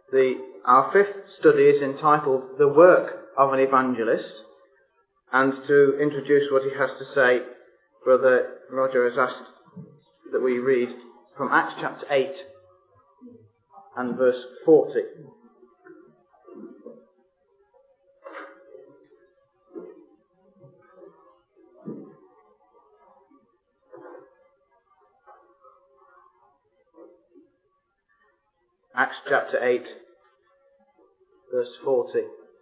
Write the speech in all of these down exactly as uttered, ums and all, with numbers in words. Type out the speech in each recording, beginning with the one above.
The, our fifth study is entitled The Work of an Evangelist, and to introduce what he has to say, Brother Roger has asked that we read from Acts chapter eight and verse forty. Acts chapter eight, verse forty.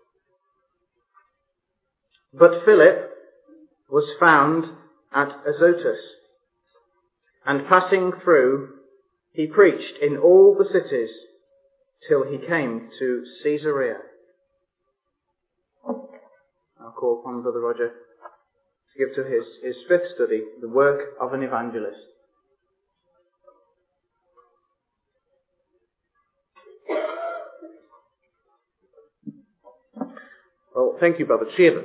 But Philip was found at Azotus, and passing through, he preached in all the cities till he came to Caesarea. I'll call upon Brother Roger to give to his, his fifth study, The Work of an Evangelist. Well, thank you, Brother Chairman.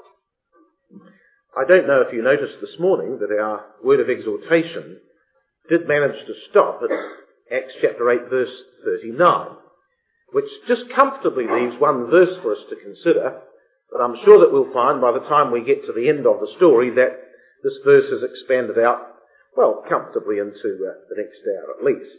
I don't know if you noticed this morning that our word of exhortation did manage to stop at Acts chapter eight, verse thirty-nine, which just comfortably leaves one verse for us to consider, but I'm sure that we'll find by the time we get to the end of the story that this verse is expanded out, well, comfortably into uh, the next hour at least.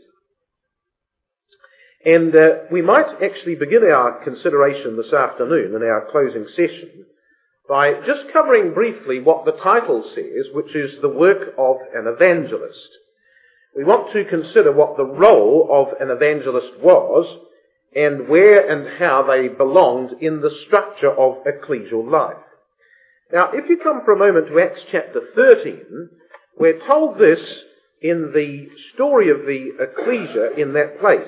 And uh, we might actually begin our consideration this afternoon in our closing session by just covering briefly what the title says, which is the work of an evangelist. We want to consider what the role of an evangelist was and where and how they belonged in the structure of ecclesial life. Now, if you come for a moment to Acts chapter thirteen, we're told this in the story of the ecclesia in that place.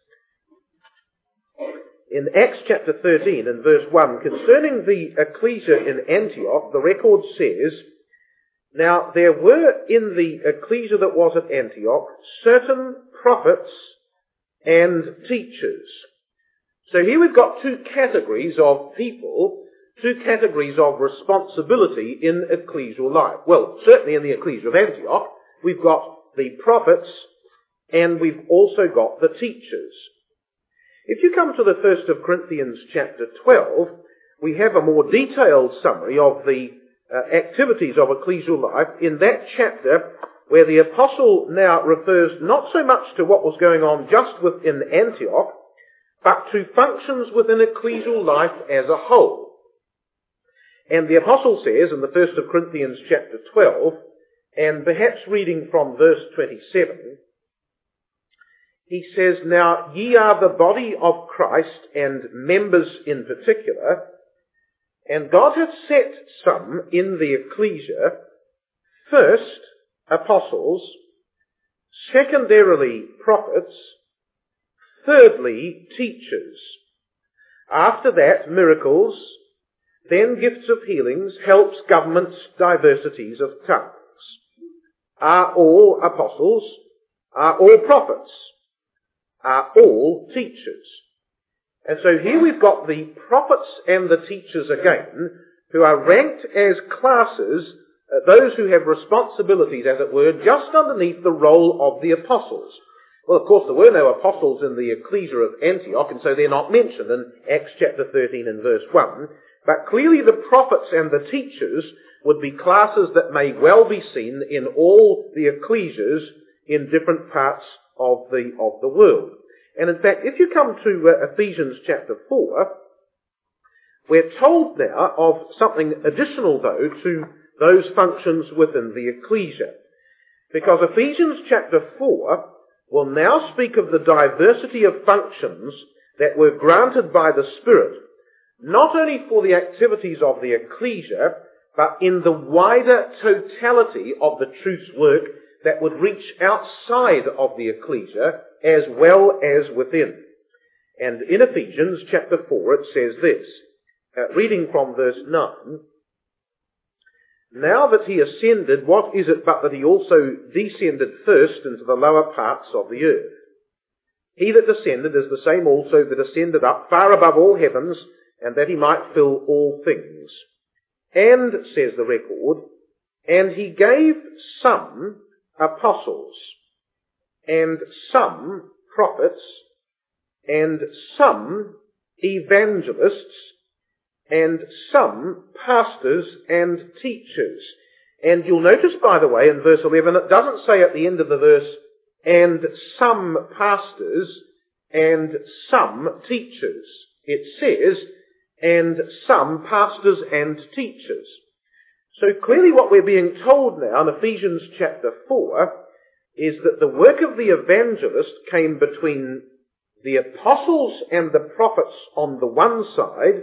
In Acts chapter thirteen and verse one, concerning the ecclesia in Antioch, the record says, "Now there were in the ecclesia that was at Antioch certain prophets and teachers." So here we've got two categories of people, two categories of responsibility in ecclesial life. Well, certainly in the ecclesia of Antioch, we've got the prophets and we've also got the teachers. If you come to the First of Corinthians chapter twelve, we have a more detailed summary of the uh, activities of ecclesial life in that chapter where the apostle now refers not so much to what was going on just within Antioch, but to functions within ecclesial life as a whole. And the apostle says in the First of Corinthians chapter twelve, and perhaps reading from verse twenty-seven, he says, "Now ye are the body of Christ, and members in particular, and God hath set some in the ecclesia, first apostles, secondarily prophets, thirdly teachers, after that miracles, then gifts of healings, helps, governments, diversities of tongues. Are all apostles? Are all prophets? Are all teachers?" And so here we've got the prophets and the teachers again, who are ranked as classes, uh, those who have responsibilities, as it were, just underneath the role of the apostles. Well, of course, there were no apostles in the ecclesia of Antioch, and so they're not mentioned in Acts chapter thirteen and verse one. But clearly the prophets and the teachers would be classes that may well be seen in all the ecclesias in different parts of the of the world. And in fact, if you come to uh, Ephesians chapter four, we're told now of something additional, though, to those functions within the ecclesia. Because Ephesians chapter four will now speak of the diversity of functions that were granted by the Spirit, not only for the activities of the ecclesia, but in the wider totality of the truth's work that would reach outside of the ecclesia as well as within. And in Ephesians chapter four it says this, uh, reading from verse nine, "Now that he ascended, what is it but that he also descended first into the lower parts of the earth? He that descended is the same also that ascended up far above all heavens, and that he might fill all things. And, says the record, and he gave some apostles, and some prophets, and some evangelists, and some pastors and teachers. And you'll notice, by the way, in verse eleven, it doesn't say at the end of the verse, and some pastors and some teachers. It says, and some pastors and teachers. So clearly what we're being told now in Ephesians chapter four is that the work of the evangelist came between the apostles and the prophets on the one side,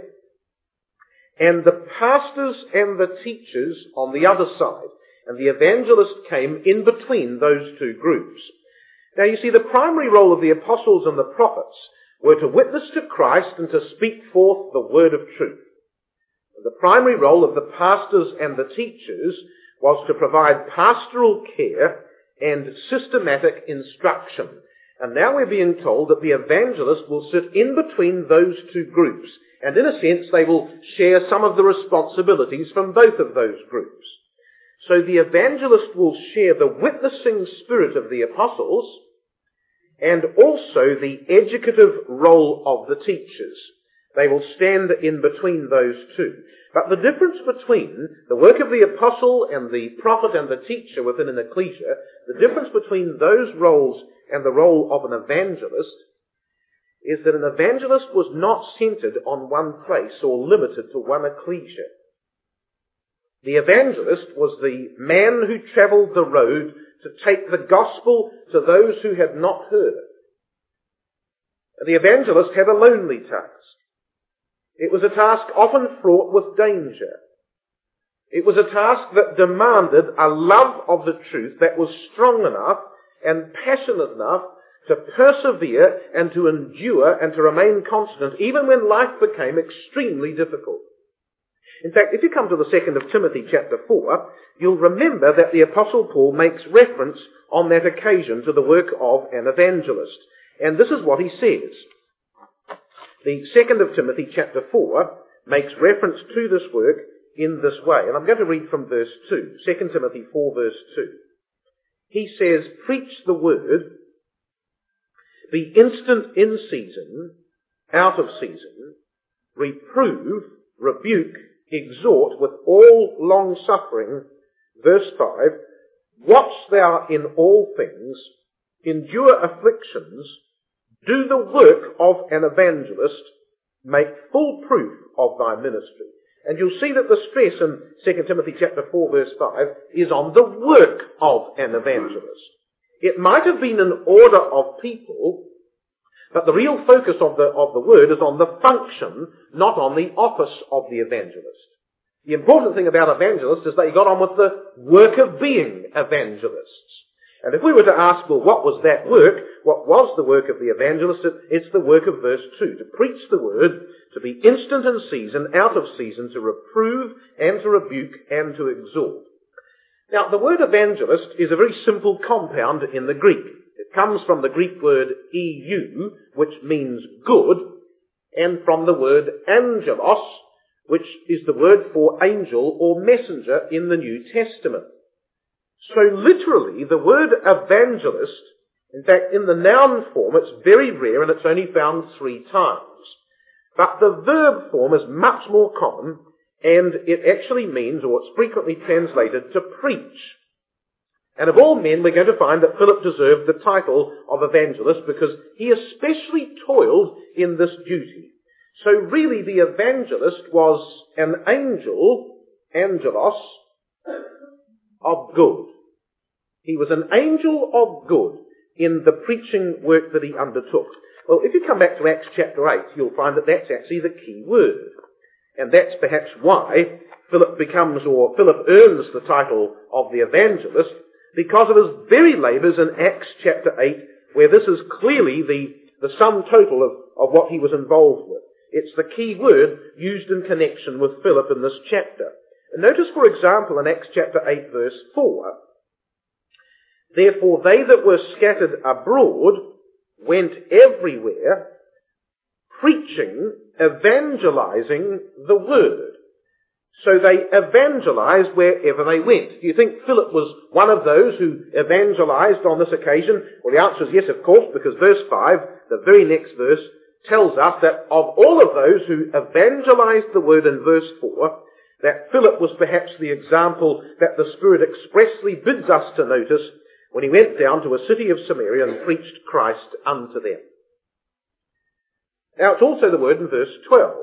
and the pastors and the teachers on the other side. And the evangelist came in between those two groups. Now you see, the primary role of the apostles and the prophets were to witness to Christ and to speak forth the word of truth. The primary role of the pastors and the teachers was to provide pastoral care and systematic instruction. And now we're being told that the evangelist will sit in between those two groups. And in a sense, they will share some of the responsibilities from both of those groups. So the evangelist will share the witnessing spirit of the apostles and also the educative role of the teachers. They will stand in between those two. But the difference between the work of the apostle and the prophet and the teacher within an ecclesia, the difference between those roles and the role of an evangelist is that an evangelist was not centered on one place or limited to one ecclesia. The evangelist was the man who travelled the road to take the gospel to those who had not heard it. The evangelist had a lonely task. It was a task often fraught with danger. It was a task that demanded a love of the truth that was strong enough and passionate enough to persevere and to endure and to remain constant even when life became extremely difficult. In fact, if you come to the second of Timothy chapter four, you'll remember that the Apostle Paul makes reference on that occasion to the work of an evangelist. And this is what he says. The second of Timothy chapter four makes reference to this work in this way. And I'm going to read from verse two. Second Timothy four verse two. He says, preach the word, be instant in season, out of season, reprove, rebuke, exhort with all long suffering. Verse five, watch thou in all things, endure afflictions, do the work of an evangelist, make full proof of thy ministry. And you'll see that the stress in Second Timothy chapter four verse five is on the work of an evangelist. It might have been an order of people, but the real focus of the, of the word is on the function, not on the office of the evangelist. The important thing about evangelists is they got on with the work of being evangelists. And if we were to ask, well, what was that work? What was the work of the evangelist? It's the work of verse two, to preach the word, to be instant in season, out of season, to reprove and to rebuke and to exhort. Now, the word evangelist is a very simple compound in the Greek. It comes from the Greek word eu, which means good, and from the word angelos, which is the word for angel or messenger in the New Testament. So literally, the word evangelist, in fact, in the noun form, it's very rare and it's only found three times. But the verb form is much more common, and it actually means, or it's frequently translated, to preach. And of all men, we're going to find that Philip deserved the title of evangelist because he especially toiled in this duty. So really, the evangelist was an angel, angelos, of good. He was an angel of good in the preaching work that he undertook. Well, if you come back to Acts chapter eight, you'll find that that's actually the key word. And that's perhaps why Philip becomes, or Philip earns the title of the evangelist, because of his very labours in Acts chapter eight, where this is clearly the, the sum total of, of what he was involved with. It's the key word used in connection with Philip in this chapter. And notice, for example, in Acts chapter eight, verse four, therefore they that were scattered abroad went everywhere, preaching, evangelizing the word. So they evangelized wherever they went. Do you think Philip was one of those who evangelized on this occasion? Well, the answer is yes, of course, because verse five, the very next verse tells us that of all of those who evangelized the word in verse four, that Philip was perhaps the example that the Spirit expressly bids us to notice when he went down to a city of Samaria and preached Christ unto them. Now it's also the word in verse twelve.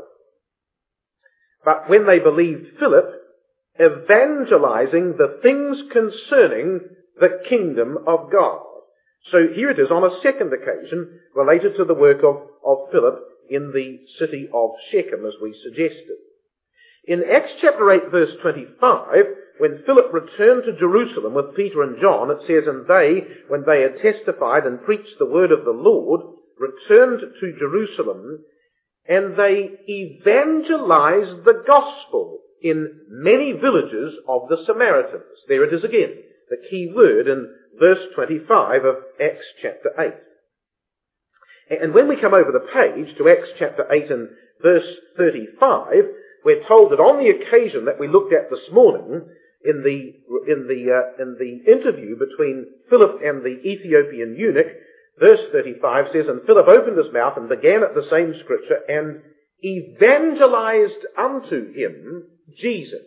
But when they believed Philip, evangelizing the things concerning the kingdom of God. So here it is on a second occasion related to the work of, of Philip in the city of Shechem, as we suggested. In Acts chapter eight verse twenty-five, when Philip returned to Jerusalem with Peter and John, it says, and they, when they had testified and preached the word of the Lord, returned to Jerusalem, and they evangelized the gospel in many villages of the Samaritans. There it is again, the key word in verse twenty-five of Acts chapter eight. And when we come over the page to Acts chapter eight and verse thirty-five, we're told that on the occasion that we looked at this morning, in the in the uh, in the interview between Philip and the Ethiopian eunuch, verse thirty-five says, and Philip opened his mouth and began at the same scripture and evangelized unto him Jesus.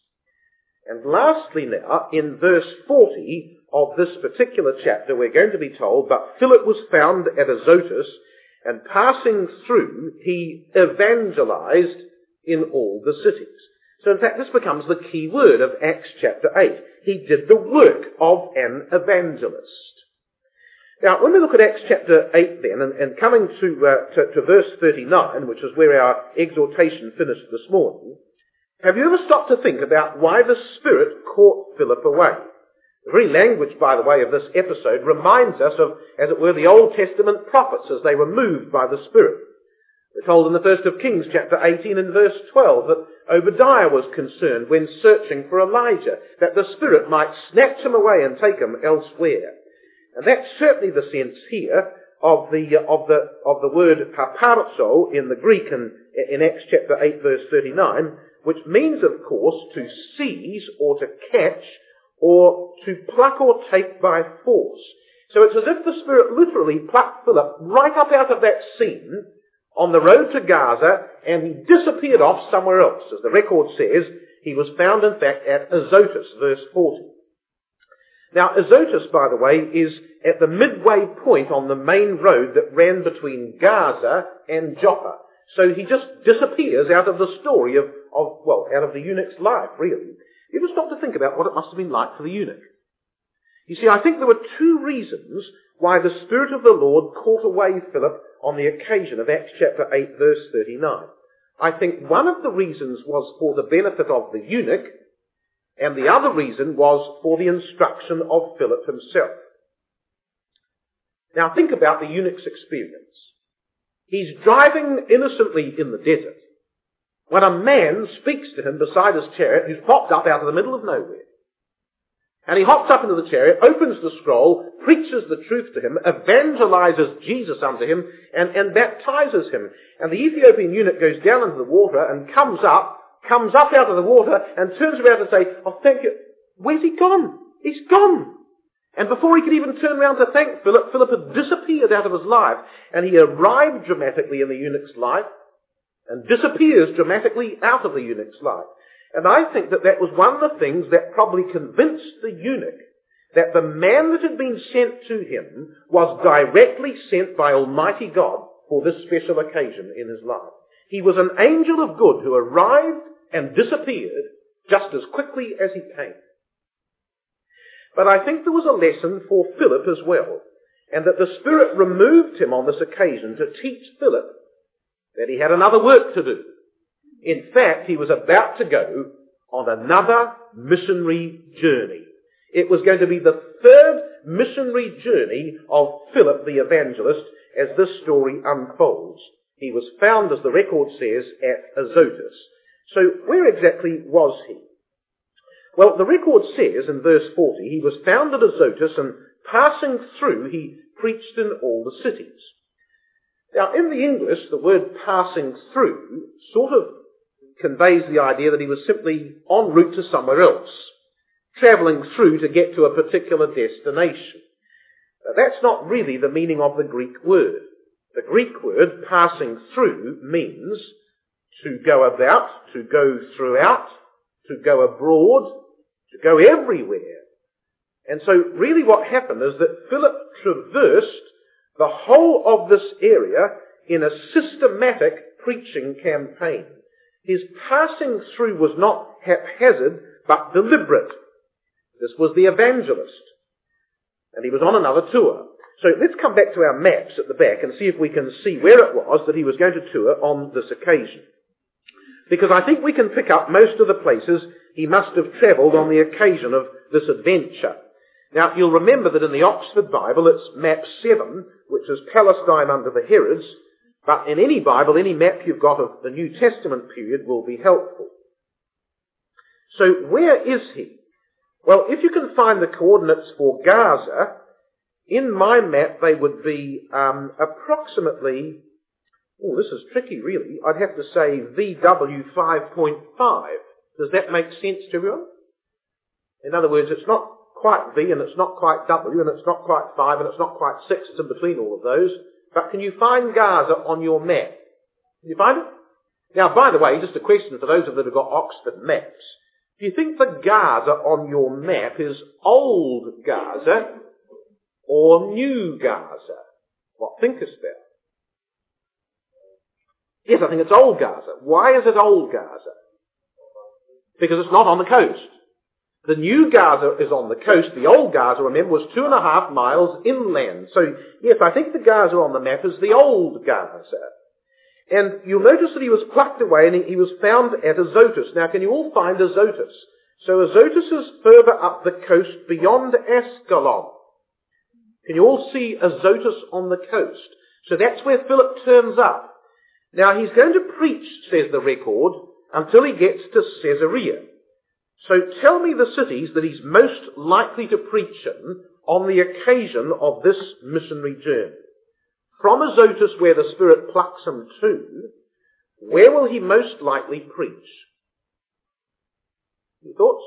And lastly now, in verse forty of this particular chapter, we're going to be told, but Philip was found at Azotus, and passing through, he evangelized in all the cities. So in fact, this becomes the key word of Acts chapter eight. He did the work of an evangelist. Now, when we look at Acts chapter eight then, and, and coming to, uh, to, to verse thirty-nine, which is where our exhortation finished this morning, have you ever stopped to think about why the Spirit caught Philip away? The very language, by the way, of this episode reminds us of, as it were, the Old Testament prophets as they were moved by the Spirit. We're told in the first of Kings, chapter eighteen and verse twelve, that Obadiah was concerned when searching for Elijah, that the Spirit might snatch him away and take him elsewhere. And that's certainly the sense here of the of the of the word haparzo in the Greek in, in Acts chapter eight, verse thirty-nine, which means, of course, to seize or to catch or to pluck or take by force. So it's as if the Spirit literally plucked Philip right up out of that scene on the road to Gaza, and he disappeared off somewhere else. As the record says, he was found, in fact, at Azotus, verse forty. Now, Azotus, by the way, is at the midway point on the main road that ran between Gaza and Joppa. So he just disappears out of the story of, of, well, out of the eunuch's life, really. You ever stop to think about what it must have been like for the eunuch? You see, I think there were two reasons why the Spirit of the Lord caught away Philip on the occasion of Acts chapter eight, verse thirty-nine. I think one of the reasons was for the benefit of the eunuch, and the other reason was for the instruction of Philip himself. Now think about the eunuch's experience. He's driving innocently in the desert when a man speaks to him beside his chariot who's popped up out of the middle of nowhere. And he hops up into the chariot, opens the scroll, preaches the truth to him, evangelizes Jesus unto him, and, and baptizes him. And the Ethiopian eunuch goes down into the water and comes up, comes up out of the water and turns around and say, oh, thank you. Where's he gone? He's gone. And before he could even turn around to thank Philip, Philip had disappeared out of his life. And he arrived dramatically in the eunuch's life and disappears dramatically out of the eunuch's life. And I think that that was one of the things that probably convinced the eunuch that the man that had been sent to him was directly sent by Almighty God for this special occasion in his life. He was an angel of good who arrived and disappeared just as quickly as he came. But I think there was a lesson for Philip as well, and that the Spirit removed him on this occasion to teach Philip that he had another work to do. In fact, he was about to go on another missionary journey. It was going to be the third missionary journey of Philip the evangelist as this story unfolds. He was found, as the record says, at Azotus. So where exactly was he? Well, the record says in verse forty, he was found at Azotus, and passing through, he preached in all the cities. Now, in the English, the word passing through sort of conveys the idea that he was simply en route to somewhere else, travelling through to get to a particular destination. Now, that's not really the meaning of the Greek word. The Greek word passing through means to go about, to go throughout, to go abroad, to go everywhere. And so really what happened is that Philip traversed the whole of this area in a systematic preaching campaign. His passing through was not haphazard, but deliberate. This was the evangelist. And he was on another tour. So let's come back to our maps at the back and see if we can see where it was that he was going to tour on this occasion. Because I think we can pick up most of the places he must have travelled on the occasion of this adventure. Now, you'll remember that in the Oxford Bible it's map seven, which is Palestine under the Herods, but in any Bible, any map you've got of the New Testament period will be helpful. So where is he? Well, if you can find the coordinates for Gaza, in my map they would be um, approximately, oh, this is tricky really, I'd have to say V W five point five. Does that make sense to everyone? In other words, it's not quite V and it's not quite W and it's not quite five and it's not quite six, it's in between all of those. But can you find Gaza on your map? Can you find it? Now, by the way, just a question for those of you that have got Oxford maps. Do you think the Gaza on your map is old Gaza or new Gaza? What thinkest thou? Yes, I think it's old Gaza. Why is it old Gaza? Because it's not on the coast. The new Gaza is on the coast. The old Gaza, remember, was two and a half miles inland. So, yes, I think the Gaza on the map is the old Gaza. And you'll notice that he was plucked away and he, he was found at Azotus. Now, can you all find Azotus? So Azotus is further up the coast beyond Ascalon. Can you all see Azotus on the coast? So that's where Philip turns up. Now, he's going to preach, says the record, until he gets to Caesarea. So tell me the cities that he's most likely to preach in on the occasion of this missionary journey. From Azotus, where the Spirit plucks him to, where will he most likely preach? Any thoughts?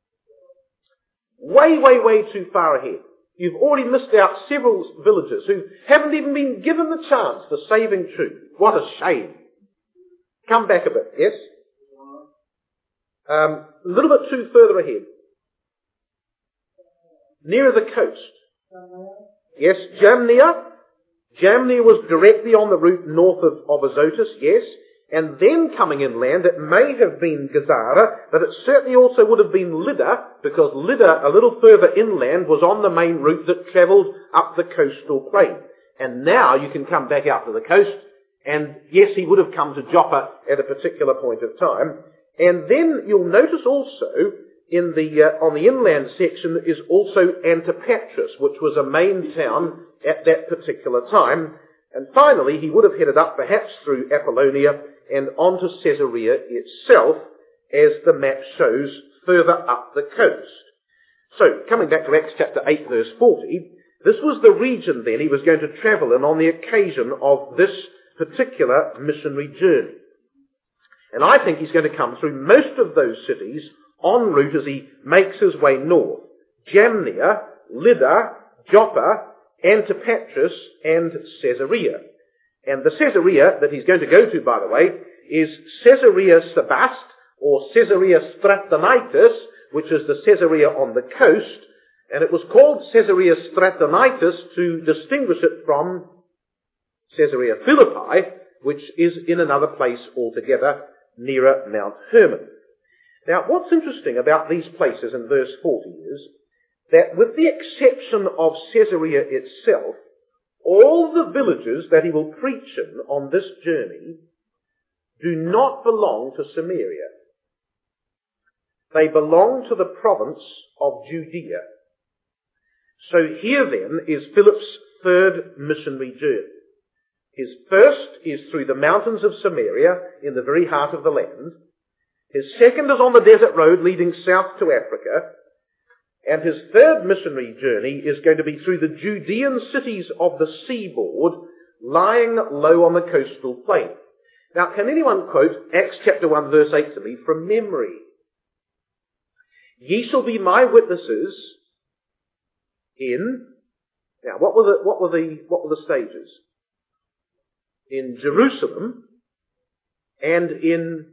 Way, way, way too far ahead. You've already missed out several villagers who haven't even been given the chance for saving truth. What a shame. Come back a bit, yes? Um, a little bit too further ahead. Nearer the coast. Yes, Jamnia. Jamnia was directly on the route north of, of Azotus, yes. And then coming inland, it may have been Gazara, but it certainly also would have been Lydda, because Lydda, a little further inland, was on the main route that travelled up the coastal plain. And now you can come back out to the coast, and yes, he would have come to Joppa at a particular point of time. And then you'll notice also in the uh, on the inland section is also Antipatris, which was a main town at that particular time. And finally, he would have headed up perhaps through Apollonia and on to Caesarea itself, as the map shows further up the coast. So, coming back to Acts chapter eight, verse forty, this was the region then he was going to travel in on the occasion of this particular missionary journey. And I think he's going to come through most of those cities en route as he makes his way north. Jamnia, Lydda, Joppa, Antipatris, and Caesarea. And the Caesarea that he's going to go to, by the way, is Caesarea Sebast, or Caesarea Stratonitis, which is the Caesarea on the coast. And it was called Caesarea Stratonitis to distinguish it from Caesarea Philippi, which is in another place altogether, nearer Mount Hermon. Now, what's interesting about these places in verse forty is that with the exception of Caesarea itself, all the villages that he will preach in on this journey do not belong to Samaria. They belong to the province of Judea. So here then is Philip's third missionary journey. His first is through the mountains of Samaria in the very heart of the land. His second is on the desert road leading south to Africa. And his third missionary journey is going to be through the Judean cities of the seaboard, lying low on the coastal plain. Now, can anyone quote Acts chapter one verse eight to me from memory? Ye shall be my witnesses in... Now, what were the, what were the, what were the stages? in Jerusalem and in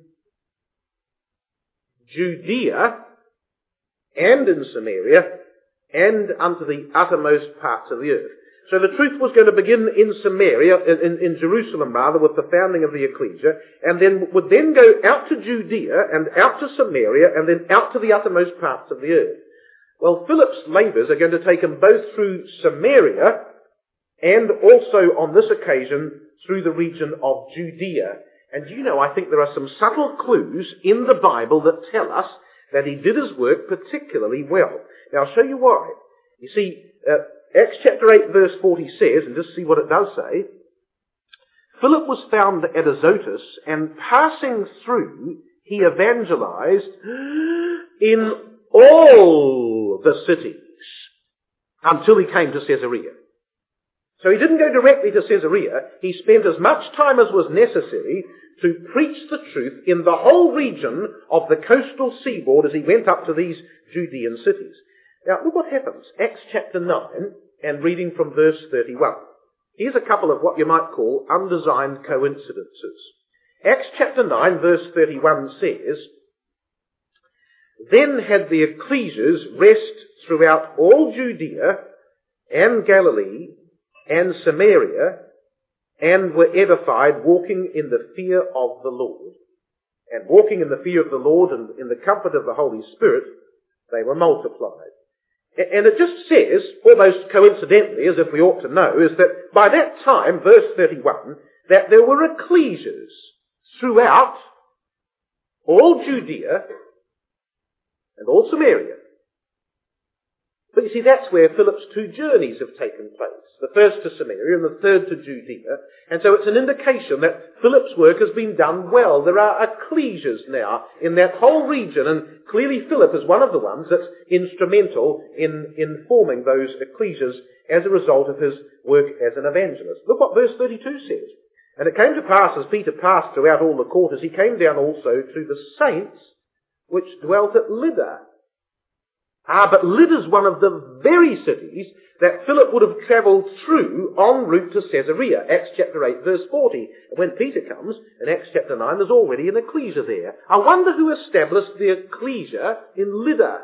Judea and in Samaria and unto the uttermost parts of the earth. So the truth was going to begin in Samaria, in, in Jerusalem rather, with the founding of the ecclesia, and then would then go out to Judea and out to Samaria and then out to the uttermost parts of the earth. Well, Philip's labours are going to take him both through Samaria and also on this occasion through the region of Judea. And you know, I think there are some subtle clues in the Bible that tell us that he did his work particularly well. Now I'll show you why. You see, uh, Acts chapter eight verse forty says, and just see what it does say, Philip was found at Azotus, and passing through, he evangelized in all the cities until he came to Caesarea. So he didn't go directly to Caesarea. He spent as much time as was necessary to preach the truth in the whole region of the coastal seaboard as he went up to these Judean cities. Now look what happens. Acts chapter nine, and reading from verse thirty-one. Here's a couple of what you might call undesigned coincidences. Acts chapter nine verse thirty-one says, Then had the ecclesias rest throughout all Judea and Galilee and Samaria, and were edified, walking in the fear of the Lord. And walking in the fear of the Lord and in the comfort of the Holy Spirit, they were multiplied. And it just says, almost coincidentally, as if we ought to know, is that by that time, verse thirty-one, that there were ecclesias throughout all Judea and all Samaria. But you see, that's where Philip's two journeys have taken place. The first to Samaria and the third to Judea. And so it's an indication that Philip's work has been done well. There are ecclesias now in that whole region, and clearly Philip is one of the ones that's instrumental in, in forming those ecclesias as a result of his work as an evangelist. Look what verse thirty-two says. And it came to pass, as Peter passed throughout all the quarters, he came down also to the saints which dwelt at Lydda. Ah, but Lydda is one of the very cities that Philip would have travelled through en route to Caesarea. Acts chapter eight verse forty. And when Peter comes, in Acts chapter nine, there's already an ecclesia there. I wonder who established the ecclesia in Lydda.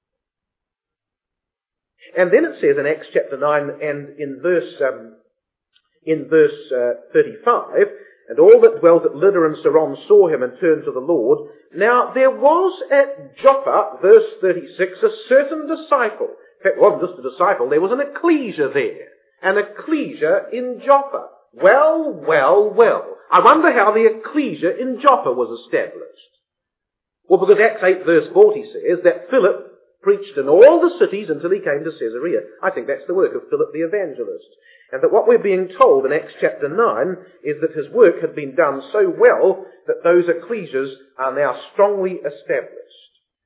And then it says in Acts chapter nine and in verse, um, in verse uh, thirty-five, and all that dwelt at Lydda and Saron saw him and turned to the Lord. Now there was at Joppa, verse thirty-six, a certain disciple. In fact, it wasn't just a disciple, there was an ecclesia there. An ecclesia in Joppa. Well, well, well. I wonder how the ecclesia in Joppa was established. Well, because Acts eight verse forty says that Philip preached in all the cities until he came to Caesarea. I think that's the work of Philip the evangelist. And that what we're being told in Acts chapter nine is that his work had been done so well that those ecclesias are now strongly established.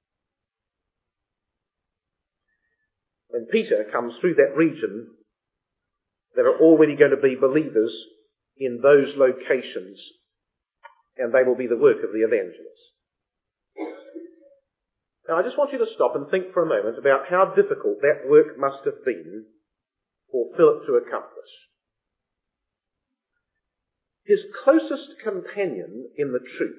When Peter comes through that region, there are already going to be believers in those locations, and they will be the work of the evangelist. Now I just want you to stop and think for a moment about how difficult that work must have been for Philip to accomplish. His closest companion in the truth.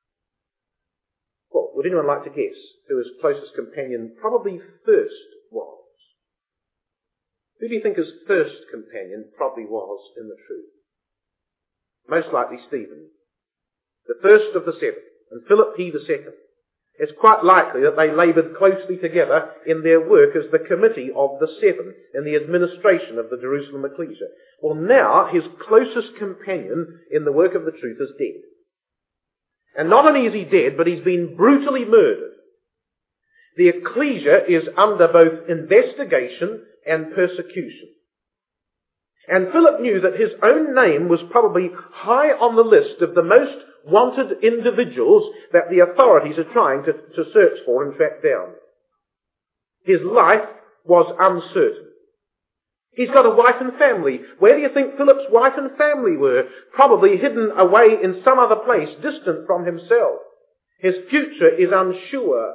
Well, would anyone like to guess who his closest companion probably first was? Who do you think his first companion probably was in the truth? Most likely Stephen, the first of the seven, and Philip he the second. It's quite likely that they laboured closely together in their work as the committee of the seven in the administration of the Jerusalem ecclesia. Well, now his closest companion in the work of the truth is dead. And not only is he dead, but he's been brutally murdered. The ecclesia is under both investigation and persecution. And Philip knew that his own name was probably high on the list of the most wanted individuals that the authorities are trying to, to search for and track down. His life was uncertain. He's got a wife and family. Where do you think Philip's wife and family were? Probably hidden away in some other place, distant from himself. His future is unsure.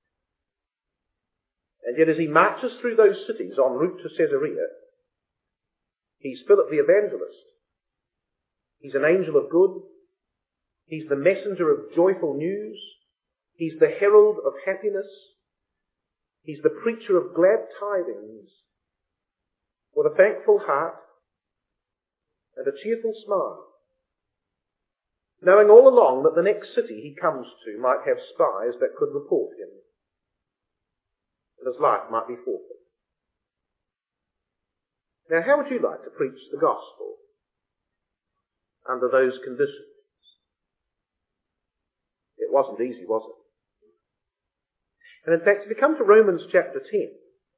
And yet as he marches through those cities en route to Caesarea, he's Philip the evangelist. He's an angel of good. He's the messenger of joyful news. He's the herald of happiness. He's the preacher of glad tidings. With a thankful heart and a cheerful smile, knowing all along that the next city he comes to might have spies that could report him, and his life might be forfeit. Now, how would you like to preach the gospel under those conditions? It wasn't easy, was it? And in fact, if you come to Romans chapter ten,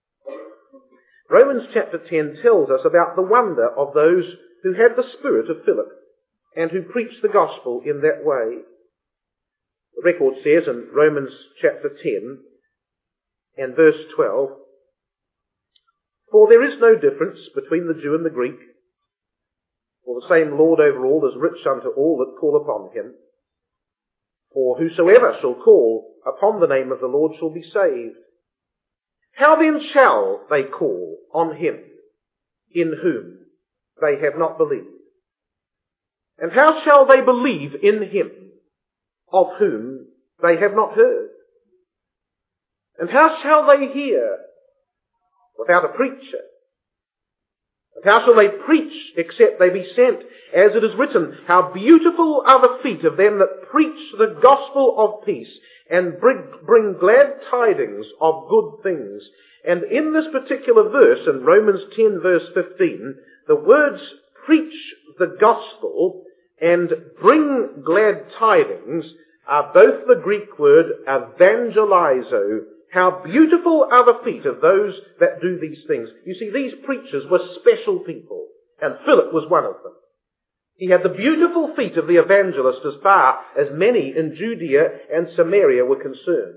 Romans chapter ten tells us about the wonder of those who had the spirit of Philip and who preached the gospel in that way. The record says in Romans chapter ten and verse twelve, "For there is no difference between the Jew and the Greek, for the same Lord over all is rich unto all that call upon him. For whosoever shall call upon the name of the Lord shall be saved. How then shall they call on him in whom they have not believed? And how shall they believe in him of whom they have not heard? And how shall they hear without a preacher? And how shall they preach except they be sent? As it is written, how beautiful are the feet of them that preach the gospel of peace and bring, bring glad tidings of good things." And in this particular verse, in Romans ten verse fifteen, the words preach the gospel and bring glad tidings are both the Greek word evangelizo. How beautiful are the feet of those that do these things. You see, these preachers were special people, and Philip was one of them. He had the beautiful feet of the evangelist as far as many in Judea and Samaria were concerned.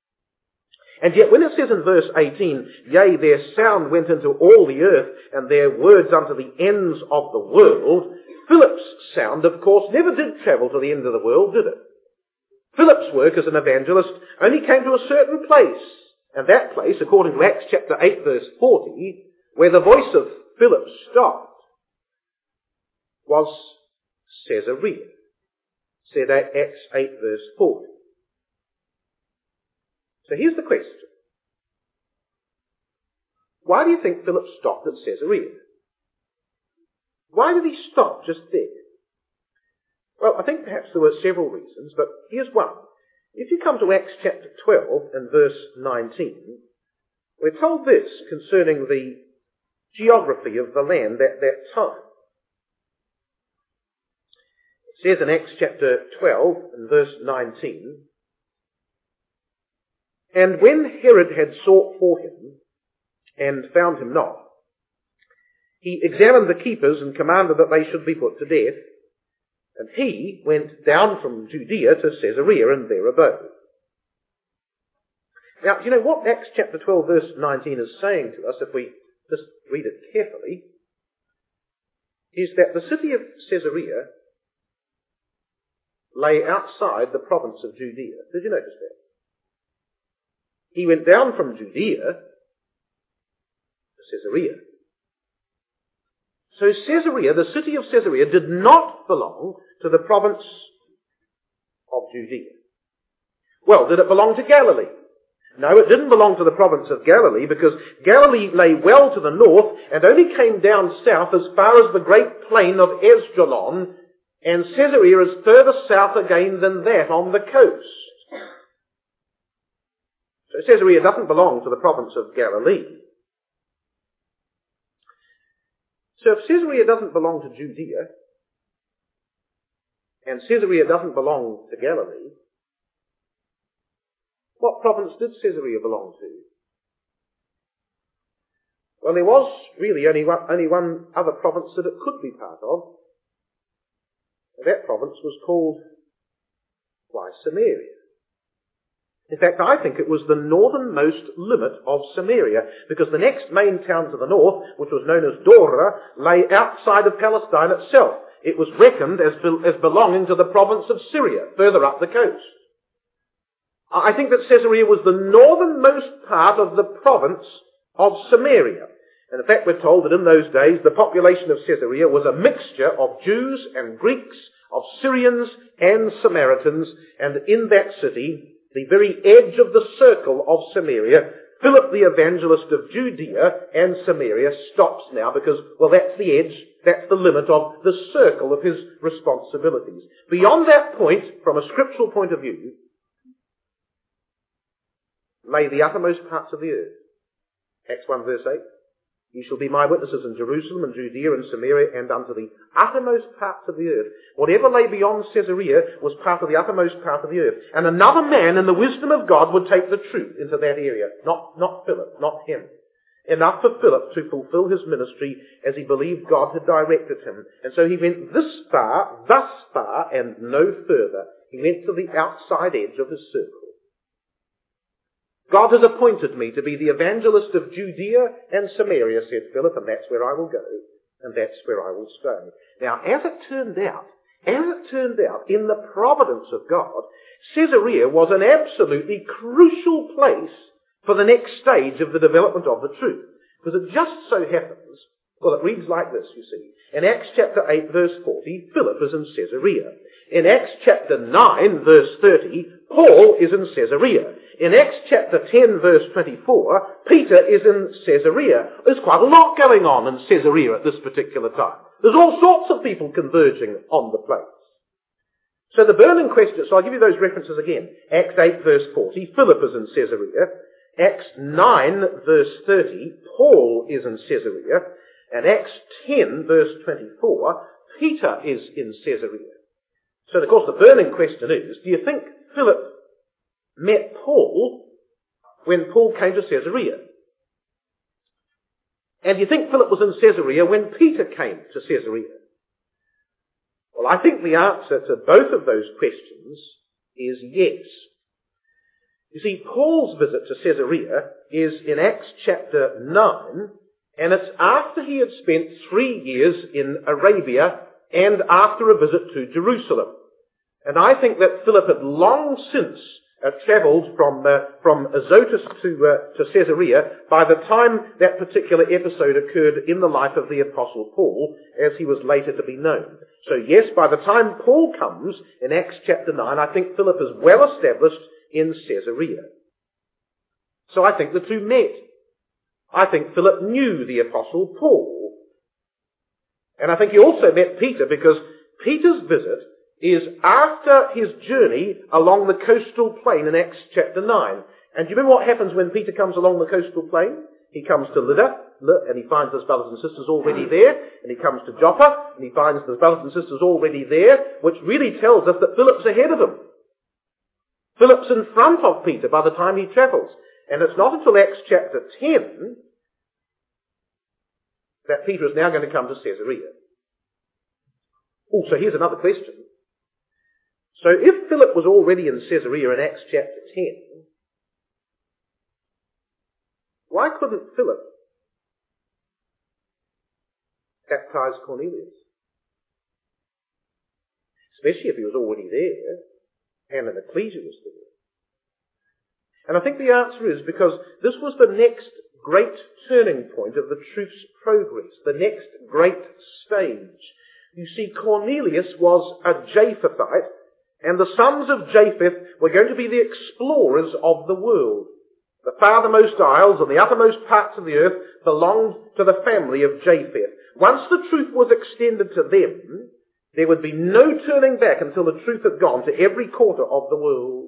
And yet when it says in verse eighteen, "Yea, their sound went into all the earth, and their words unto the ends of the world," Philip's sound, of course, never did travel to the end of the world, did it? Philip's work as an evangelist only came to a certain place, and that place, according to Acts chapter eight verse forty, where the voice of Philip stopped, was Caesarea. Said Acts eight verse forty. So here's the question. Why do you think Philip stopped at Caesarea? Why did he stop just there? Well, I think perhaps there were several reasons, but here's one. If you come to Acts chapter twelve and verse nineteen, we're told this concerning the geography of the land at that time. It says in Acts chapter twelve and verse nineteen, "And when Herod had sought for him, and found him not, he examined the keepers and commanded that they should be put to death. And he went down from Judea to Caesarea and there abode." Now, do you know what Acts chapter twelve verse nineteen is saying to us, if we just read it carefully, is that the city of Caesarea lay outside the province of Judea. Did you notice that? He went down from Judea to Caesarea. So Caesarea, the city of Caesarea, did not belong to the province of Judea. Well, did it belong to Galilee? No, it didn't belong to the province of Galilee, because Galilee lay well to the north and only came down south as far as the great plain of Esdraelon, and Caesarea is further south again than that on the coast. So Caesarea doesn't belong to the province of Galilee. So if Caesarea doesn't belong to Judea, and Caesarea doesn't belong to Galilee, what province did Caesarea belong to? Well, there was really only one, only one other province that it could be part of. And that province was called, why, Samaria. In fact, I think it was the northernmost limit of Samaria, because the next main town to the north, which was known as Dora, lay outside of Palestine itself. It was reckoned as, as belonging to the province of Syria, further up the coast. I think that Caesarea was the northernmost part of the province of Samaria. And in fact, we're told that in those days, the population of Caesarea was a mixture of Jews and Greeks, of Syrians and Samaritans, and in that city, the very edge of the circle of Samaria, Philip the evangelist of Judea and Samaria stops now because, well, that's the edge, that's the limit of the circle of his responsibilities. Beyond that point, from a scriptural point of view, lay the uttermost parts of the earth. Acts one verse eight. You shall be my witnesses in Jerusalem and Judea and Samaria and unto the uttermost parts of the earth. Whatever lay beyond Caesarea was part of the uttermost part of the earth. And another man in the wisdom of God would take the truth into that area. Not, not Philip, not him. Enough for Philip to fulfill his ministry as he believed God had directed him. And so he went this far, thus far, and no further. He went to the outside edge of his circle. God has appointed me to be the evangelist of Judea and Samaria, said Philip, and that's where I will go, and that's where I will stay. Now, as it turned out, as it turned out, in the providence of God, Caesarea was an absolutely crucial place for the next stage of the development of the truth. Because it just so happens, well, it reads like this, you see. In Acts chapter eight, verse forty, Philip is in Caesarea. In Acts chapter nine, verse thirty, Paul is in Caesarea. In Acts chapter ten, verse twenty-four, Peter is in Caesarea. There's quite a lot going on in Caesarea at this particular time. There's all sorts of people converging on the place. So the burning question, so I'll give you those references again. Acts eight, verse forty, Philip is in Caesarea. Acts nine, verse thirty, Paul is in Caesarea. And Acts ten, verse twenty-four, Peter is in Caesarea. So, of course, the burning question is, do you think Philip met Paul when Paul came to Caesarea? And do you think Philip was in Caesarea when Peter came to Caesarea? Well, I think the answer to both of those questions is yes. You see, Paul's visit to Caesarea is in Acts chapter nine, and it's after he had spent three years in Arabia and after a visit to Jerusalem. And I think that Philip had long since uh, travelled from uh, from Azotus to uh, to Caesarea by the time that particular episode occurred in the life of the Apostle Paul, as he was later to be known. So yes, by the time Paul comes in Acts chapter nine, I think Philip is well established in Caesarea. So I think the two met. I think Philip knew the Apostle Paul. And I think he also met Peter because Peter's visit is after his journey along the coastal plain in Acts chapter nine. And do you remember what happens when Peter comes along the coastal plain? He comes to Lydda, and he finds his brothers and sisters already there, and he comes to Joppa, and he finds his brothers and sisters already there, which really tells us that Philip's ahead of him. Philip's in front of Peter by the time he travels. And it's not until Acts chapter ten that Peter is now going to come to Caesarea. Also, here's another question. So if Philip was already in Caesarea in Acts chapter ten, why couldn't Philip baptize Cornelius? Especially if he was already there and an ecclesia was there. And I think the answer is because this was the next great turning point of the truth's progress, the next great stage. You see, Cornelius was a Japhethite, and the sons of Japheth were going to be the explorers of the world. The farthermost isles and the uttermost parts of the earth belonged to the family of Japheth. Once the truth was extended to them, there would be no turning back until the truth had gone to every quarter of the world.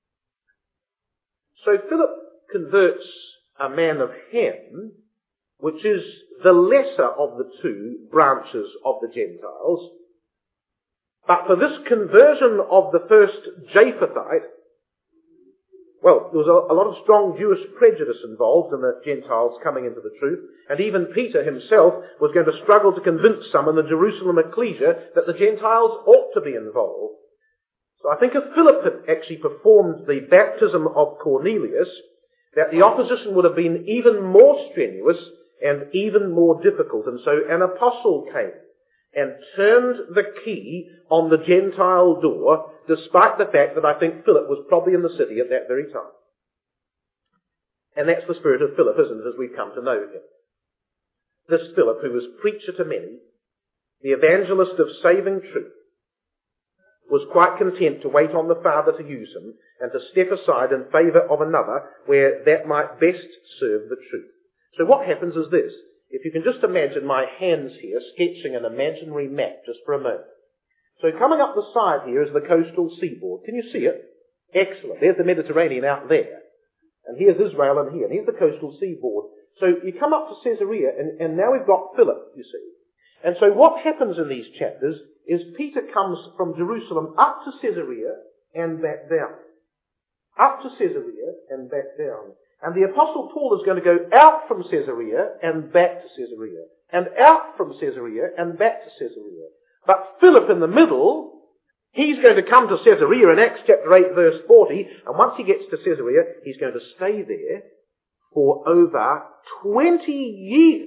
So Philip converts a man of Ham, which is the lesser of the two branches of the Gentiles. But for this conversion of the first Japhethite, well, there was a, a lot of strong Jewish prejudice involved in the Gentiles coming into the truth, and even Peter himself was going to struggle to convince some in the Jerusalem ecclesia that the Gentiles ought to be involved. So I think if Philip had actually performed the baptism of Cornelius, that the opposition would have been even more strenuous and even more difficult. And so an apostle came and turned the key on the Gentile door, despite the fact that I think Philip was probably in the city at that very time. And that's the spirit of Philip, isn't it, as we've come to know him. this Philip, who was preacher to many, the evangelist of saving truth, was quite content to wait on the Father to use him and to step aside in favour of another where that might best serve the truth. So what happens is this. If you can just imagine my hands here sketching an imaginary map just for a moment. So coming up the side here is the coastal seaboard. Can you see it? Excellent. There's the Mediterranean out there. And here's Israel and here. And here's the coastal seaboard. So you come up to Caesarea and, and now we've got Philip, you see. And so what happens in these chapters is Peter comes from Jerusalem up to Caesarea and back down. Up to Caesarea and back down. And the Apostle Paul is going to go out from Caesarea and back to Caesarea. And out from Caesarea and back to Caesarea. But Philip in the middle, he's going to come to Caesarea in Acts chapter eight verse forty. And once he gets to Caesarea, he's going to stay there for over twenty years.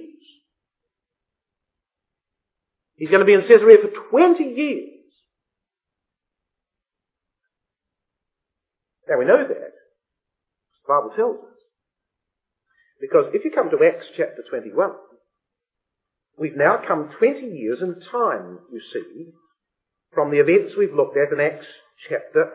He's going to be in Caesarea for twenty years. Now we know that. The Bible tells us. Because if you come to Acts chapter twenty-one, we've now come twenty years in time, you see, from the events we've looked at in Acts chapter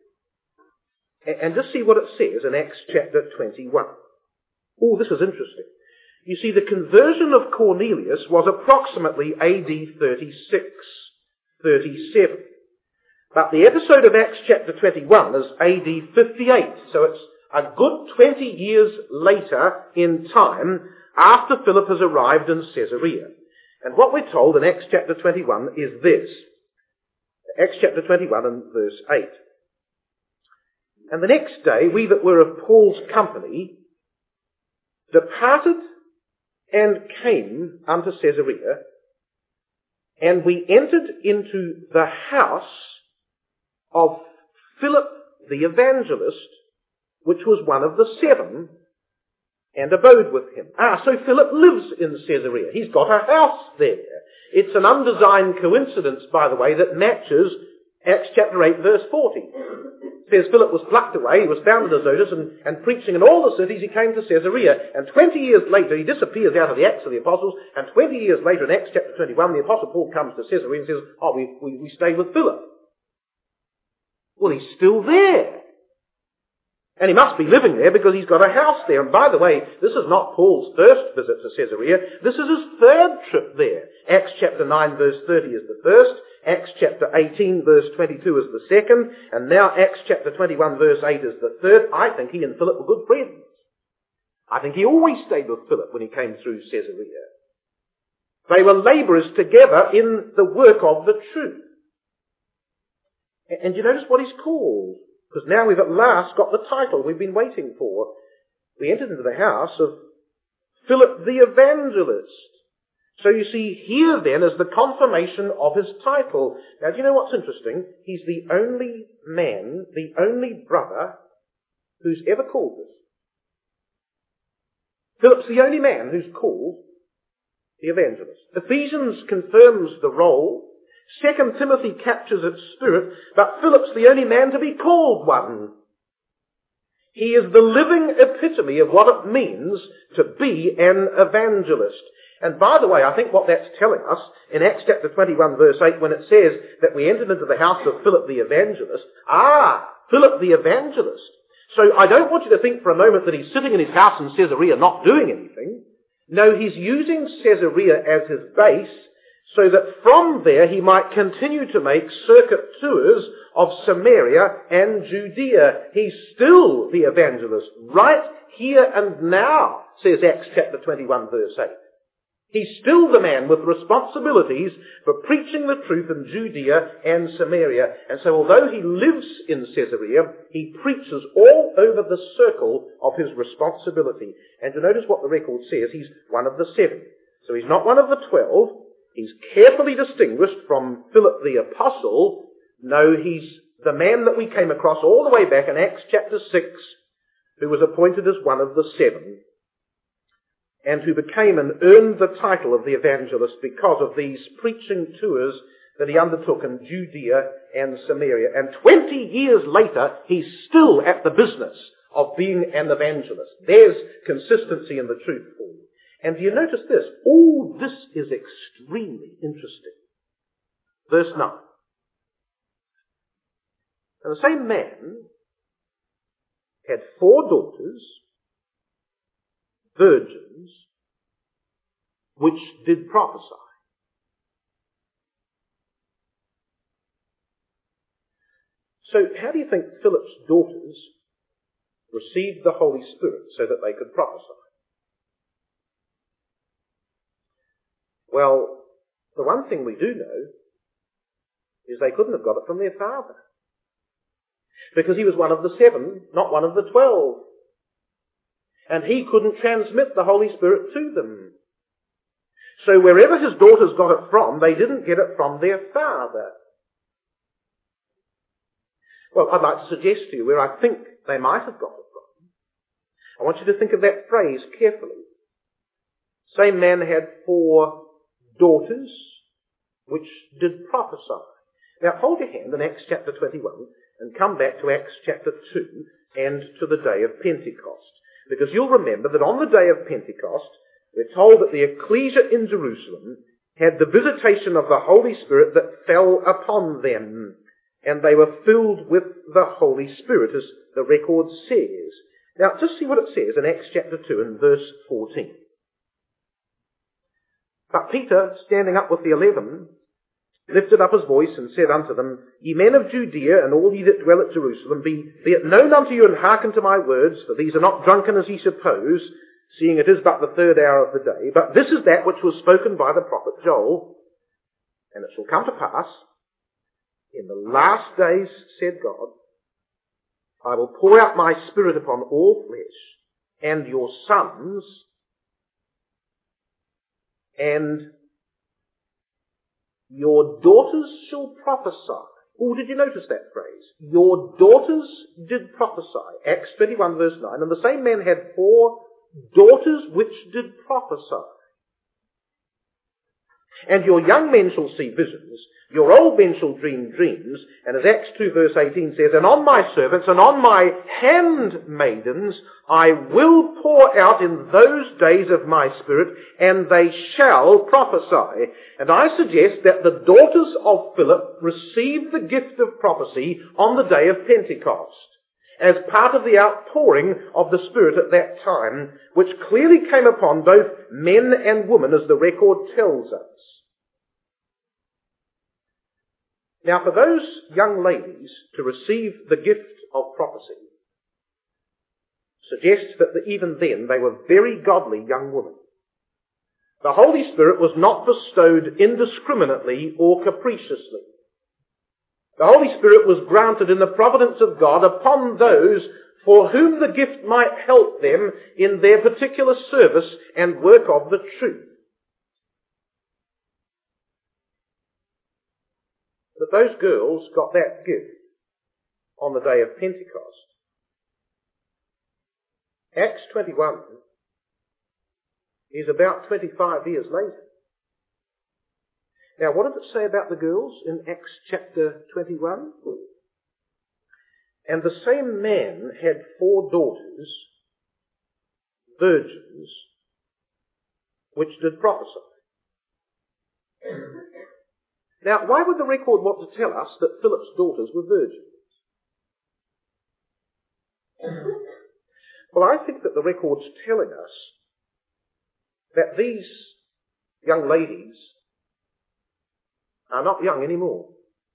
eight. And just see what it says in Acts chapter twenty-one. Oh, this is interesting. You see, the conversion of Cornelius was approximately A D thirty-six, thirty-seven. But the episode of Acts chapter twenty-one is A D fifty-eight. So it's a good twenty years later in time after Philip has arrived in Caesarea. And what we're told in Acts chapter twenty-one is this. Acts chapter twenty-one and verse eight. And the next day we that were of Paul's company departed and came unto Caesarea, and we entered into the house of Philip the evangelist, which was one of the seven, and abode with him. Ah, so Philip lives in Caesarea. He's got a house there. It's an undesigned coincidence, by the way, that matches Acts chapter eight, verse forty. It says Philip was plucked away, he was found in Azotus, and, and preaching in all the cities, he came to Caesarea. And twenty years later, he disappears out of the Acts of the Apostles, and twenty years later, in Acts chapter twenty-one, the Apostle Paul comes to Caesarea and says, oh, we, we, we stayed with Philip. Well, he's still there. And he must be living there because he's got a house there. And by the way, this is not Paul's first visit to Caesarea. This is his third trip there. Acts chapter nine verse thirty is the first. Acts chapter eighteen verse twenty-two is the second. And now Acts chapter twenty-one verse eight is the third. I think he and Philip were good friends. I think he always stayed with Philip when he came through Caesarea. They were labourers together in the work of the truth. And you notice what he's called? Because now we've at last got the title we've been waiting for. We entered into the house of Philip the evangelist. So you see, here then is the confirmation of his title. Now, do you know what's interesting? He's the only man, the only brother, who's ever called this. Philip's the only man who's called the evangelist. Ephesians confirms the role. Second Timothy captures its spirit, but Philip's the only man to be called one. He is the living epitome of what it means to be an evangelist. And by the way, I think what that's telling us in Acts chapter twenty-one verse eight, when it says that we entered into the house of Philip the evangelist, ah, Philip the evangelist. So I don't want you to think for a moment that he's sitting in his house in Caesarea not doing anything. No, he's using Caesarea as his base so that from there he might continue to make circuit tours of Samaria and Judea. He's still the evangelist, right here and now, says Acts chapter twenty-one verse eight. He's still the man with responsibilities for preaching the truth in Judea and Samaria. And so although he lives in Caesarea, he preaches all over the circle of his responsibility. And to notice what the record says, he's one of the seven. So he's not one of the twelve. He's carefully distinguished from Philip the Apostle. No, he's the man that we came across all the way back in Acts chapter six, who was appointed as one of the seven, and who became and earned the title of the evangelist because of these preaching tours that he undertook in Judea and Samaria. And twenty years later, he's still at the business of being an evangelist. There's consistency in the truth for you. And do you notice this? All this is extremely interesting. Verse nine. And the same man had four daughters, virgins, which did prophesy. So how do you think Philip's daughters received the Holy Spirit so that they could prophesy? Well, the one thing we do know is they couldn't have got it from their father. Because he was one of the seven, not one of the twelve. And he couldn't transmit the Holy Spirit to them. So wherever his daughters got it from, they didn't get it from their father. Well, I'd like to suggest to you where I think they might have got it from. I want you to think of that phrase carefully. Same man had four daughters, which did prophesy. Now hold your hand in Acts chapter twenty-one and come back to Acts chapter two and to the day of Pentecost. Because you'll remember that on the day of Pentecost, we're told that the ecclesia in Jerusalem had the visitation of the Holy Spirit that fell upon them. And they were filled with the Holy Spirit, as the record says. Now, just see what it says in Acts chapter two and verse fourteen. But Peter, standing up with the eleven, lifted up his voice and said unto them, Ye men of Judea, and all ye that dwell at Jerusalem, be, be it known unto you, and hearken to my words, for these are not drunken as ye suppose, seeing it is but the third hour of the day. But this is that which was spoken by the prophet Joel. And it shall come to pass, in the last days, said God, I will pour out my Spirit upon all flesh, and your sons and your daughters shall prophesy. Oh, did you notice that phrase? Your daughters did prophesy. Acts twenty-one verse nine. And the same man had four daughters which did prophesy. And your young men shall see visions, your old men shall dream dreams, and as Acts two verse eighteen says, and on my servants and on my handmaidens I will pour out in those days of my Spirit, and they shall prophesy. And I suggest that the daughters of Philip received the gift of prophecy on the day of Pentecost, as part of the outpouring of the Spirit at that time, which clearly came upon both men and women, as the record tells us. Now, for those young ladies to receive the gift of prophecy suggests that even then they were very godly young women. The Holy Spirit was not bestowed indiscriminately or capriciously. The Holy Spirit was granted in the providence of God upon those for whom the gift might help them in their particular service and work of the truth. But those girls got that gift on the day of Pentecost. Acts twenty-one is about twenty-five years later. Now, what did it say about the girls in Acts chapter twenty-one? And the same man had four daughters, virgins, which did prophesy. Now, why would the record want to tell us that Philip's daughters were virgins? Well, I think that the record's telling us that these young ladies are not young anymore.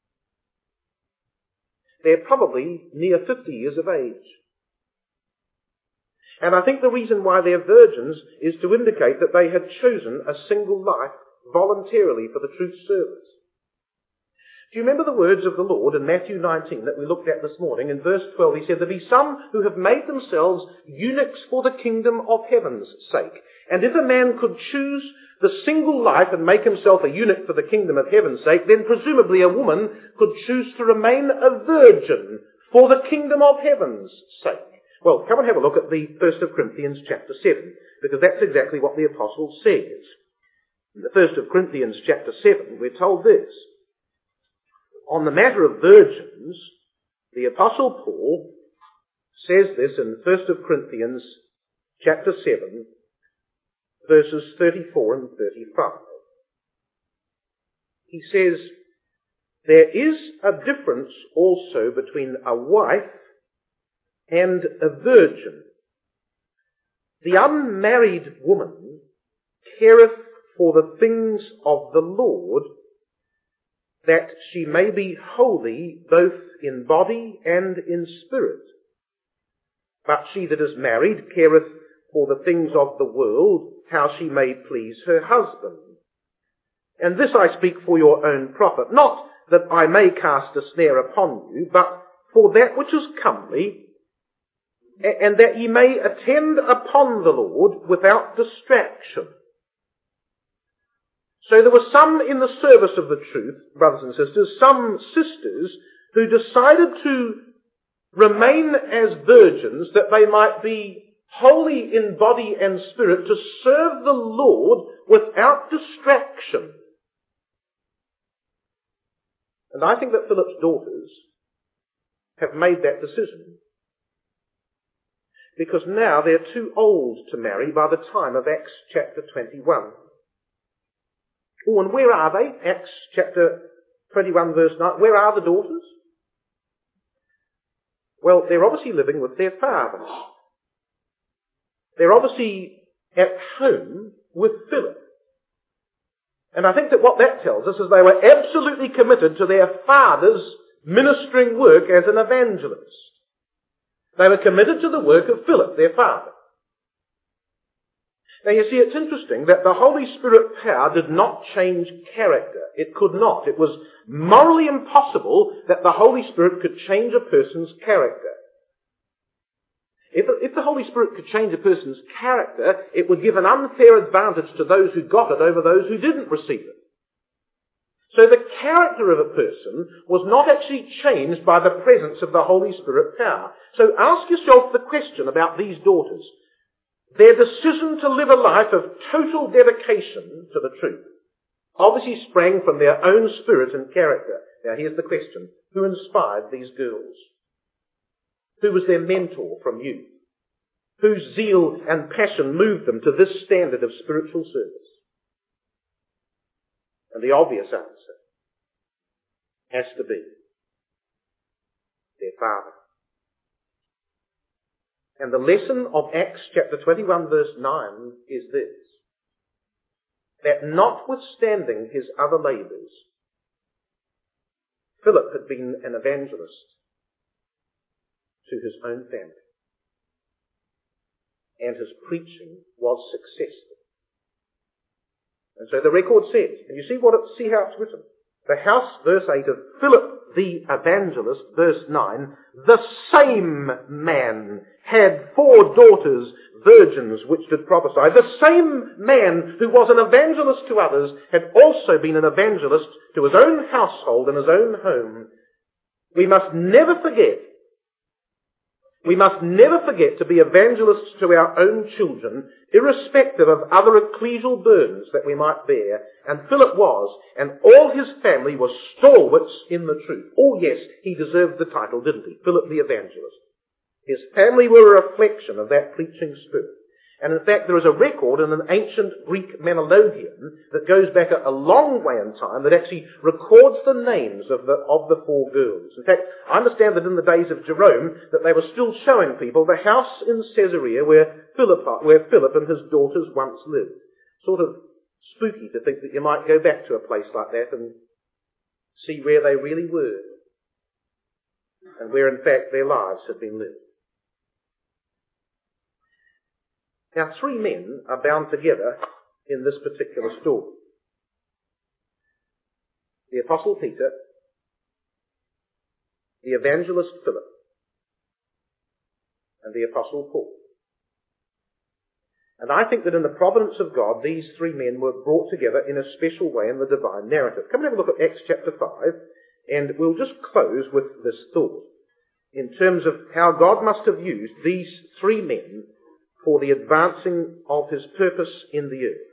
They're probably near fifty years of age. And I think the reason why they're virgins is to indicate that they had chosen a single life voluntarily for the truth service. Do you remember the words of the Lord in Matthew nineteen that we looked at this morning? In verse twelve he said, there be some who have made themselves eunuchs for the kingdom of heaven's sake. And if a man could choose the single life and make himself a eunuch for the kingdom of heaven's sake, then presumably a woman could choose to remain a virgin for the kingdom of heaven's sake. Well, come and have a look at the First of Corinthians chapter seven, because that's exactly what the apostle says. In the First of Corinthians chapter seven, we're told this. On the matter of virgins, the apostle Paul says this in First of Corinthians chapter seven, verses thirty-four and thirty-five. He says, there is a difference also between a wife and a virgin. The unmarried woman careth for the things of the Lord, that she may be holy both in body and in spirit. But she that is married careth for the things of the world, how she may please her husband. And this I speak for your own profit, not that I may cast a snare upon you, but for that which is comely, and that ye may attend upon the Lord without distraction. So there were some in the service of the truth, brothers and sisters, some sisters who decided to remain as virgins that they might be holy in body and spirit, to serve the Lord without distraction. And I think that Philip's daughters have made that decision, because now they're too old to marry by the time of Acts chapter twenty-one. Oh, and where are they? Acts chapter twenty-one verse nine. Where are the daughters? Well, they're obviously living with their fathers. They're obviously at home with Philip. And I think that what that tells us is they were absolutely committed to their father's ministering work as an evangelist. They were committed to the work of Philip, their father. Now you see, it's interesting that the Holy Spirit power did not change character. It could not. It was morally impossible that the Holy Spirit could change a person's character. If, if the Holy Spirit could change a person's character, it would give an unfair advantage to those who got it over those who didn't receive it. So the character of a person was not actually changed by the presence of the Holy Spirit power. So ask yourself the question about these daughters. Their decision to live a life of total dedication to the truth obviously sprang from their own spirit and character. Now here's the question. Who inspired these girls? Who was their mentor from youth? Whose zeal and passion moved them to this standard of spiritual service? And the obvious answer has to be their father. And the lesson of Acts chapter twenty-one verse nine is this: that notwithstanding his other labours, Philip had been an evangelist to his own family. And his preaching was successful. And so the record says, and you see what it, see how it's written. The house, verse eight, of Philip the evangelist, verse nine, the same man had four daughters, virgins, which did prophesy. The same man who was an evangelist to others had also been an evangelist to his own household and his own home. We must never forget We must never forget to be evangelists to our own children, irrespective of other ecclesial burdens that we might bear. And Philip was, and all his family were stalwarts in the truth. Oh yes, he deserved the title, didn't he? Philip the evangelist. His family were a reflection of that preaching spirit. And in fact, there is a record in an ancient Greek Menelodion that goes back a, a long way in time that actually records the names of the, of the four girls. In fact, I understand that in the days of Jerome that they were still showing people the house in Caesarea where Philip, where Philip and his daughters once lived. Sort of spooky to think that you might go back to a place like that and see where they really were, and where in fact their lives had been lived. Now, three men are bound together in this particular story. The Apostle Peter, the evangelist Philip, and the Apostle Paul. And I think that in the providence of God, these three men were brought together in a special way in the divine narrative. Come and have a look at Acts chapter five, and we'll just close with this thought in terms of how God must have used these three men for the advancing of his purpose in the earth.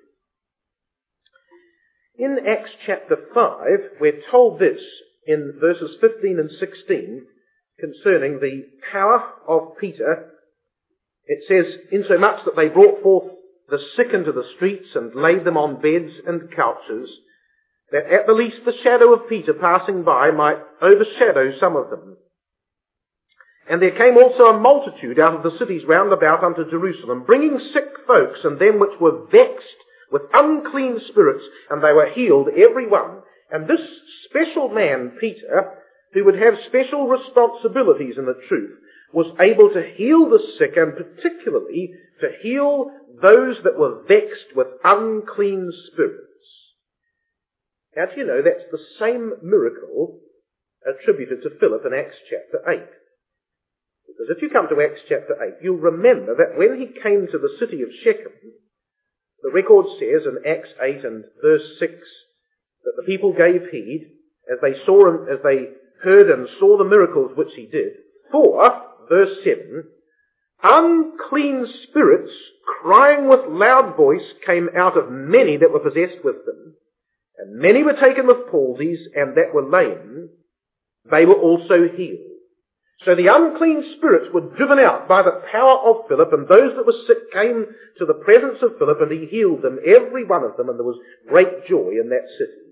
In Acts chapter five, we're told this in verses fifteen and sixteen concerning the power of Peter. It says, insomuch that they brought forth the sick into the streets and laid them on beds and couches, that at the least the shadow of Peter passing by might overshadow some of them. And there came also a multitude out of the cities round about unto Jerusalem, bringing sick folks and them which were vexed with unclean spirits, and they were healed every one. And this special man, Peter, who would have special responsibilities in the truth, was able to heal the sick, and particularly to heal those that were vexed with unclean spirits. Now, do you know that's the same miracle attributed to Philip in Acts chapter eight? Because if you come to Acts chapter eight, you'll remember that when he came to the city of Shechem, the record says in Acts eight and verse six that the people gave heed as they saw him, as they heard and saw the miracles which he did. For, verse seven, unclean spirits crying with loud voice came out of many that were possessed with them. And many were taken with palsies, and that were lame, they were also healed. So the unclean spirits were driven out by the power of Philip, and those that were sick came to the presence of Philip, and he healed them, every one of them, and there was great joy in that city.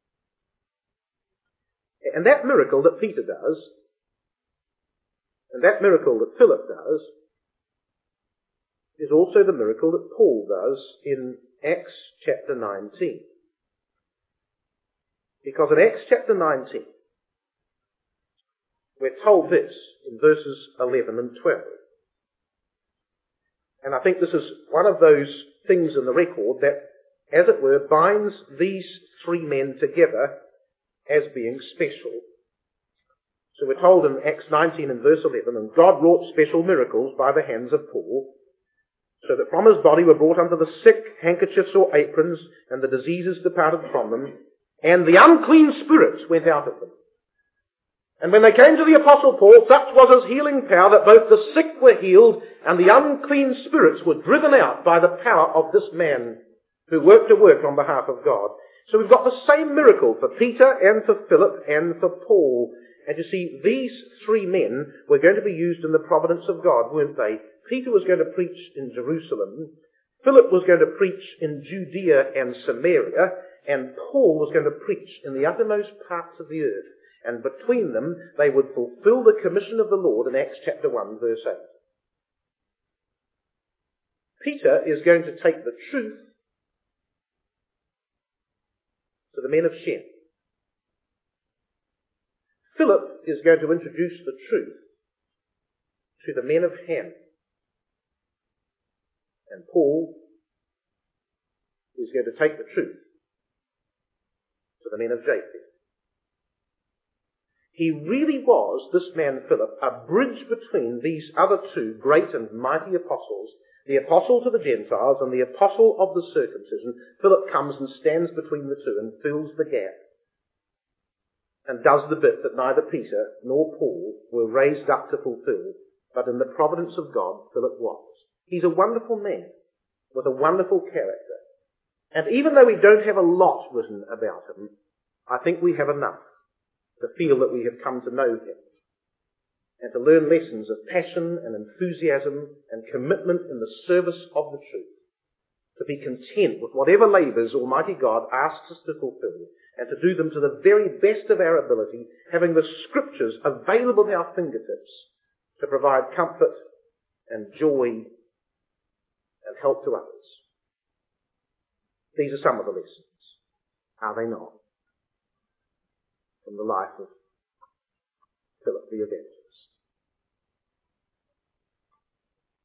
And that miracle that Peter does, and that miracle that Philip does, is also the miracle that Paul does in Acts chapter nineteen. Because in Acts chapter nineteen, we're told this in verses eleven and twelve. And I think this is one of those things in the record that, as it were, binds these three men together as being special. So we're told in Acts nineteen and verse eleven, and God wrought special miracles by the hands of Paul, so that from his body were brought unto the sick handkerchiefs or aprons, and the diseases departed from them, and the unclean spirits went out of them. And when they came to the Apostle Paul, such was his healing power that both the sick were healed and the unclean spirits were driven out by the power of this man who worked a work on behalf of God. So we've got the same miracle for Peter and for Philip and for Paul. And you see, these three men were going to be used in the providence of God, weren't they? Peter was going to preach in Jerusalem. Philip was going to preach in Judea and Samaria. And Paul was going to preach in the uttermost parts of the earth. And between them, they would fulfill the commission of the Lord in Acts chapter one, verse eight. Peter is going to take the truth to the men of Shem. Philip is going to introduce the truth to the men of Ham. And Paul is going to take the truth to the men of Japheth. He really was, this man Philip, a bridge between these other two great and mighty apostles, the apostle to the Gentiles and the apostle of the circumcision. Philip comes and stands between the two and fills the gap and does the bit that neither Peter nor Paul were raised up to fulfill, but in the providence of God, Philip was. He's a wonderful man with a wonderful character. And even though we don't have a lot written about him, I think we have enough to feel that we have come to know him and to learn lessons of passion and enthusiasm and commitment in the service of the truth, to be content with whatever labours Almighty God asks us to fulfill, and to do them to the very best of our ability, having the Scriptures available at our fingertips to provide comfort and joy and help to others. These are some of the lessons, are they not, from the life of Philip the Evangelist.